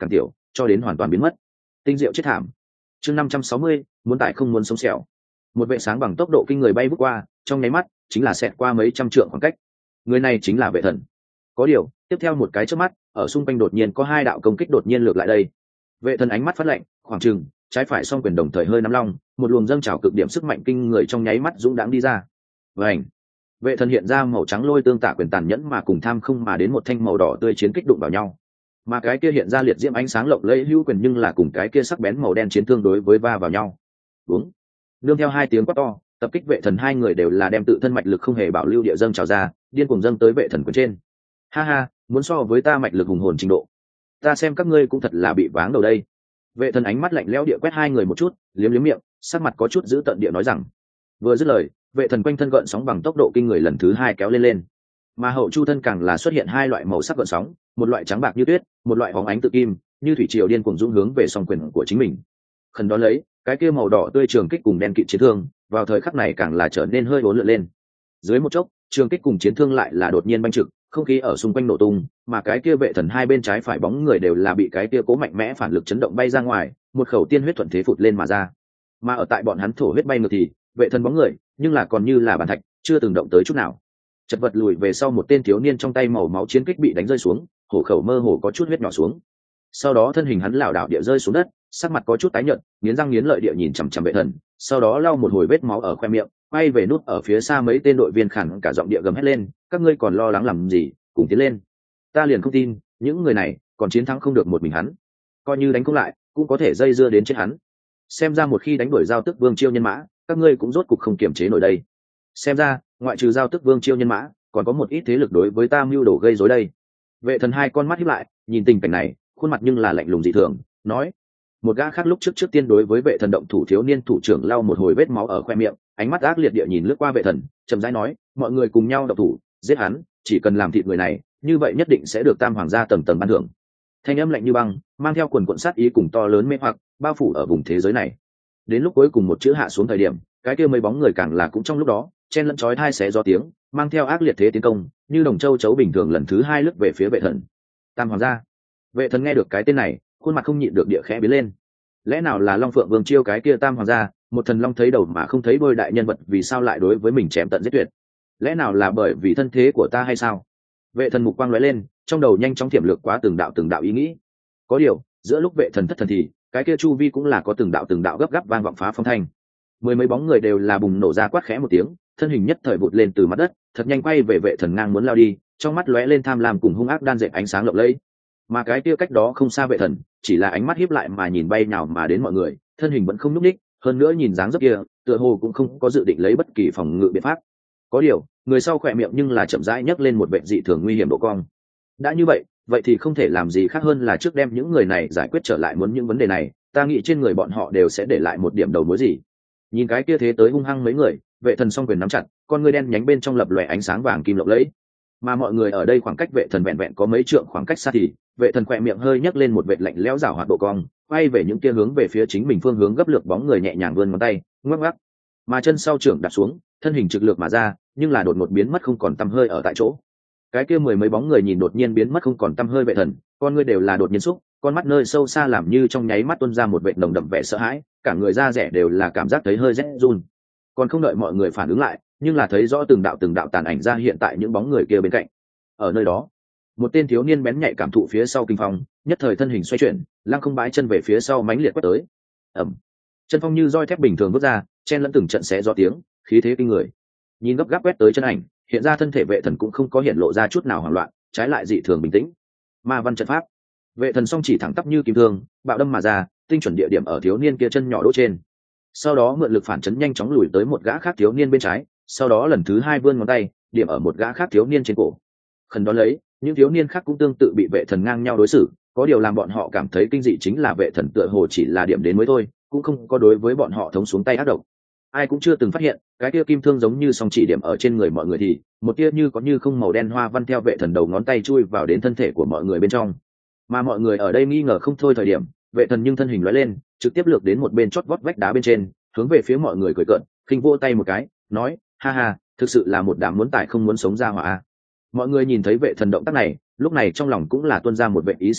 cho đến hoàn toàn biến mất. Tinh diệu chết thảm. Chương 560, muốn tại không muốn sống sẹo. Một vệ sáng bằng tốc độ kinh người bay vút qua, trong nháy mắt chính là xẹt qua mấy trăm trượng khoảng cách. Người này chính là vệ thần. Có điều, tiếp theo một cái chớp mắt, ở xung quanh đột nhiên có hai đạo công kích đột nhiên lược lại đây. Vệ thần ánh mắt phát lạnh, khoảng chừng trái phải song quyền đồng thời hơi nắm long, một luồng dâng trào cực điểm sức mạnh kinh người trong nháy mắt dũng đãng đi ra. Vành. Vệ thần hiện ra màu trắng lôi tương tạ quyền tàn nhẫn mà cùng tham không mà đến một thanh màu đỏ tươi chiến kích đụng vào nhau. Mà cái kia hiện ra liệt diễm ánh sáng lộng lẫy hữu quyền nhưng là cùng cái kia sắc bén màu đen chiến thương đối với va vào nhau. Đúng. Nương theo hai tiếng quát to, tập kích vệ thần hai người đều là đem tự thân mạch lực không hề bảo lưu địa dâng trào ra, điên cuồng dâng tới vệ thần quyền trên. Ha ha, muốn so với ta mạch lực hùng hồn trình độ, ta xem các ngươi cũng thật là bị váng đầu đây. Vệ thần ánh mắt lạnh lẽo địa quét hai người một chút, liếm liếm miệng, sắc mặt có chút giữ tận địa nói rằng. Vừa dứt lời, vệ thần quanh thân gợn sóng bằng tốc độ kinh người lần thứ hai kéo lên, mà hậu chu thân càng là xuất hiện hai loại màu sắc gợn sóng, một loại trắng bạc như tuyết, một loại hóng ánh tự kim, như thủy triều điên cuồng dũng hướng về song quyền của chính mình. Khẩn đó lấy, cái kia màu đỏ tươi trường kích cùng đen kịt chiến thương, vào thời khắc này càng là trở nên hơi uốn lượn lên. Dưới một chốc, trường kích cùng chiến thương lại là đột nhiên banh trực, không khí ở xung quanh nổ tung, mà cái kia vệ thần hai bên trái phải bóng người đều là bị cái kia cố mạnh mẽ phản lực chấn động bay ra ngoài, một khẩu tiên huyết thuận thế phụt lên mà ra. Mà ở tại bọn hắn thổ huyết bay ngược thì, vệ thần bóng người, nhưng là còn như là bàn thạch, chưa từng động tới chút nào. Chật vật lùi về sau một tên thiếu niên trong tay màu máu chiến kích bị đánh rơi xuống, hổ khẩu mơ hồ có chút huyết nhỏ xuống. Sau đó thân hình hắn lảo đảo địa rơi xuống đất, sắc mặt có chút tái nhợt, nghiến răng nghiến lợi địa nhìn chằm chằm vệ thần, sau đó lau một hồi vết máu ở khoe miệng, quay về nút ở phía xa mấy tên đội viên khản cả giọng địa gầm hét lên, các ngươi còn lo lắng làm gì, cùng tiến lên. Ta liền không tin, những người này còn chiến thắng không được một mình hắn, coi như đánh không lại, cũng có thể dây dưa đến chết hắn. Xem ra một khi đánh đuổi Giao Tức Vương Chiêu nhân mã, các ngươi cũng rốt cục không kiềm chế nổi đây. Xem ra, ngoại trừ Giao Tức Vương Chiêu nhân mã, còn có một ít thế lực đối với ta mưu đồ gây rối đây. Vệ thần hai con mắt híp lại, nhìn tình cảnh này, khuôn mặt nhưng là lạnh lùng dị thường, nói. Một gã khác lúc trước tiên đối với vệ thần động thủ thiếu niên thủ trưởng lau một hồi vết máu ở khoe miệng, ánh mắt ác liệt địa nhìn lướt qua vệ thần, chậm rãi nói, mọi người cùng nhau động thủ, giết hắn, chỉ cần làm thịt người này, như vậy nhất định sẽ được Tam Hoàng gia tầng tầng ban thưởng. Thanh âm lạnh như băng, mang theo quần quần sát ý cùng to lớn mê hoặc, bao phủ ở vùng thế giới này. Đến lúc cuối cùng một chữ hạ xuống thời điểm, cái kia mấy bóng người càng là cũng trong lúc đó, chen lẫn chói tai xé gió tiếng, mang theo ác liệt thế tiến công, như đồng châu chấu bình thường lần thứ hai lướt về phía vệ thần. Tam Hoàng gia. Vệ thần nghe được cái tên này, khuôn mặt không nhịn được địa khẽ biến lên. Lẽ nào là Long Phượng Vương Chiêu cái kia Tam Hoàng gia, một thần long thấy đầu mà không thấy đuôi đại nhân vật, vì sao lại đối với mình chém tận giết tuyệt? Lẽ nào là bởi vì thân thế của ta hay sao? Vệ thần mục quang lóe lên, trong đầu nhanh chóng thiểm lược quá từng đạo ý nghĩ. Có điều, giữa lúc vệ thần thất thần thì, cái kia chu vi cũng là có từng đạo gấp gáp vang vọng phá phong thanh. Mười mấy bóng người đều là bùng nổ ra quát khẽ một tiếng, thân hình nhất thời vụt lên từ mặt đất, thật nhanh quay về vệ thần ngang muốn lao đi, trong mắt lóe lên tham lam cùng hung ác đan dệt ánh sáng lộng lẫy. Mà cái kia cách đó không xa vệ thần, chỉ là ánh mắt híp lại mà nhìn bay nào mà đến mọi người, thân hình vẫn không nhúc nhích, hơn nữa nhìn dáng dấp kia, tựa hồ cũng không có dự định lấy bất kỳ phòng ngự biện pháp. Có điều, người sau khỏe miệng nhưng là chậm rãi nhấc lên một vệt dị thường nguy hiểm độ cong. Đã như vậy thì không thể làm gì khác hơn là trước đem những người này giải quyết trở lại, muốn những vấn đề này, ta nghĩ trên người bọn họ đều sẽ để lại một điểm đầu mối gì. Nhìn cái kia thế tới hung hăng mấy người, vệ thần song quyền nắm chặt, con ngươi đen nhánh bên trong lập lòe ánh sáng vàng kim lộng lẫy. Mà mọi người ở đây khoảng cách vệ thần vẹn vẹn có mấy trượng khoảng cách xa thì, vệ thần khỏe miệng hơi nhấc lên một vệt lạnh lẽo rảo hoạt độ cong, quay về những kia hướng về phía chính mình phương hướng gấp lược bóng người nhẹ nhàng vươn ngón tay, ngoắc ngoắc. Mà chân sau trưởng đạp xuống, thân hình trực lược mà ra, nhưng là đột ngột biến mất không còn tăm hơi ở tại chỗ. Cái kia mười mấy bóng người nhìn đột nhiên biến mất không còn tăm hơi vệ thần, con ngươi đều là đột nhiên xúc, con mắt nơi sâu xa làm như trong nháy mắt tuôn ra một vệt nồng đậm vẻ sợ hãi, cả người da rẻ đều là cảm giác thấy hơi rét run. Còn không đợi mọi người phản ứng lại, nhưng là thấy rõ từng đạo tàn ảnh ra hiện tại những bóng người kia bên cạnh. Ở nơi đó, một tên thiếu niên bén nhạy cảm thụ phía sau kinh phong, nhất thời thân hình xoay chuyển, lăng không bãi chân về phía sau mãnh liệt quét tới. Ầm, chân phong như roi thép bình thường vút ra, chen lẫn từng trận xé gió tiếng, khí thế kinh người. Nhìn gấp gáp quét tới chân ảnh, hiện ra thân thể vệ thần cũng không có hiện lộ ra chút nào hoảng loạn, trái lại dị thường bình tĩnh. Ma văn trận pháp, vệ thần song chỉ thẳng tắp như kim thương, bạo đâm mà ra, tinh chuẩn địa điểm ở thiếu niên kia chân nhỏ đỗ trên. Sau đó mượn lực phản chấn nhanh chóng lùi tới một gã khác thiếu niên bên trái, sau đó lần thứ hai vươn ngón tay, điểm ở một gã khác thiếu niên trên cổ. Khẩn đó lấy, những thiếu niên khác cũng tương tự bị vệ thần ngang nhau đối xử, có điều làm bọn họ cảm thấy kinh dị chính là vệ thần tựa hồ chỉ là điểm đến mới thôi, cũng không có đối với bọn họ thống xuống tay ác độc. Ai cũng chưa từng phát hiện, cái kia kim thương giống như song chỉ điểm ở trên người mọi người thì, một tia như có như không màu đen hoa văn theo vệ thần đầu ngón tay chui vào đến thân thể của mọi người bên trong. Mà mọi người ở đây nghi ngờ không thôi thời điểm, vệ thần nhưng thân hình lóe lên, trực tiếp lược đến một bên chót vót vách đá bên trên, hướng về phía mọi người cười cợt, khinh vỗ tay một cái, nói, ha ha, thực sự là một đám muốn tải không muốn sống ra hỏa. Mọi người nhìn thấy vệ thần động tác này, lúc này trong lòng cũng là tuôn ra một vệ ý sợ hãi,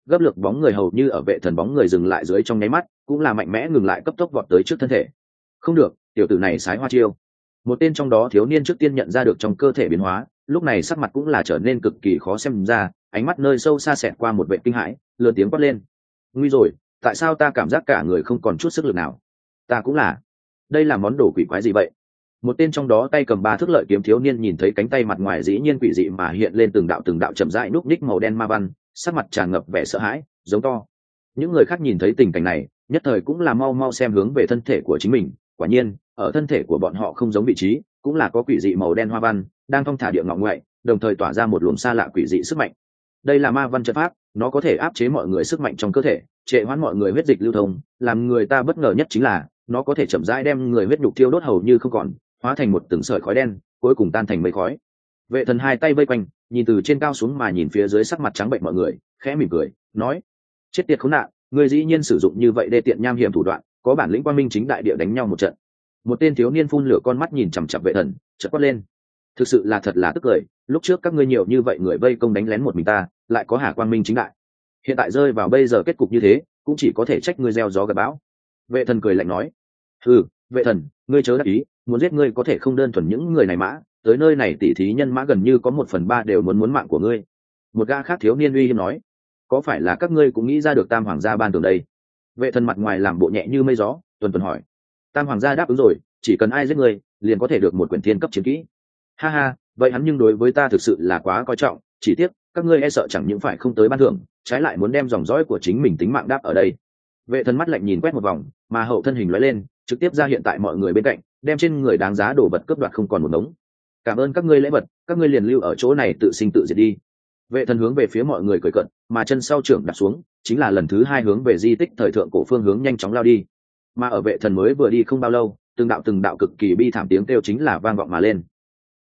gấp lược bóng người hầu như ở vệ thần bóng người dừng lại dưới trong nháy mắt cũng là mạnh mẽ ngừng lại, cấp tốc vọt tới trước thân thể. Không được, tiểu tử này sái hoa chiêu. Một tên trong đó thiếu niên trước tiên nhận ra được trong cơ thể biến hóa, lúc này sắc mặt cũng là trở nên cực kỳ khó xem ra, ánh mắt nơi sâu xa xẹt qua một vệ kinh hãi, lớn tiếng quát lên: nguy rồi, tại sao ta cảm giác cả người không còn chút sức lực nào? Ta cũng là. Đây là món đồ quỷ quái gì vậy? Một tên trong đó tay cầm 3 thước lợi kiếm thiếu niên nhìn thấy cánh tay mặt ngoài dĩ nhiên quỷ dị mà hiện lên từng đạo chậm rãi núp ních màu đen ma văn, sắc mặt tràn ngập vẻ sợ hãi, giống to. Những người khác nhìn thấy tình cảnh này, nhất thời cũng là mau mau xem hướng về thân thể của chính mình. Quả nhiên, ở thân thể của bọn họ không giống vị trí, cũng là có quỷ dị màu đen hoa văn đang thong thả địa ngọ ngoại, đồng thời tỏa ra một luồng xa lạ quỷ dị sức mạnh. Đây là ma văn trận pháp, nó có thể áp chế mọi người sức mạnh trong cơ thể, trệ hoãn mọi người huyết dịch lưu thông. Làm người ta bất ngờ nhất chính là nó có thể chậm rãi đem người huyết nhục thiêu đốt hầu như không còn, hóa thành một từng sợi khói đen, cuối cùng tan thành mây khói. Vệ thần hai tay vây quanh, nhìn từ trên cao xuống mà nhìn phía dưới sắc mặt trắng bệnh mọi người, khẽ mỉm cười, nói: chết tiệt khốn nạn, người dĩ nhiên sử dụng như vậy đê tiện nham hiểm thủ đoạn, có bản lĩnh quang minh chính đại địa đánh nhau một trận. Một tên thiếu niên phun lửa con mắt nhìn chằm chằm vệ thần, chợt quát lên: thực sự là thật là tức cười, lúc trước các ngươi nhiều như vậy người vây công đánh lén một mình ta, lại có hà quang minh chính đại, hiện tại rơi vào bây giờ kết cục như thế, cũng chỉ có thể trách ngươi gieo gió gặt bão. Vệ thần cười lạnh nói: vệ thần, ngươi chớ đắc ý, muốn giết ngươi có thể không đơn thuần những người này mã, tới nơi này tỉ thí nhân mã gần như có 1/3 đều muốn mạng của ngươi. Một gã khác thiếu niên uy hiếp nói: có phải là các ngươi cũng nghĩ ra được Tam Hoàng gia ban tưởng đây? Vệ thần mặt ngoài làm bộ nhẹ như mây gió, tuần hỏi: Tam Hoàng gia đáp ứng rồi, chỉ cần ai giết ngươi liền có thể được một quyển thiên cấp chiến kỹ. Ha ha, vậy hắn nhưng đối với ta thực sự là quá coi trọng, chỉ tiếc các ngươi e sợ chẳng những phải không tới ban thưởng, trái lại muốn đem dòng dõi của chính mình tính mạng đáp ở đây. Vệ thần mắt lạnh nhìn quét một vòng, mà hậu thân hình lóe lên, trực tiếp ra hiện tại mọi người bên cạnh, đem trên người đáng giá đồ vật cướp đoạt không còn một đống. Cảm ơn các ngươi lễ vật, các ngươi liền lưu ở chỗ này tự sinh tự diệt đi. Vệ thần hướng về phía mọi người cười cợt, mà chân sau trưởng đặt xuống, chính là lần thứ 2 hướng về di tích thời thượng cổ phương hướng nhanh chóng lao đi. Mà ở vệ thần mới vừa đi không bao lâu, từng đạo cực kỳ bi thảm tiếng kêu chính là vang vọng mà lên.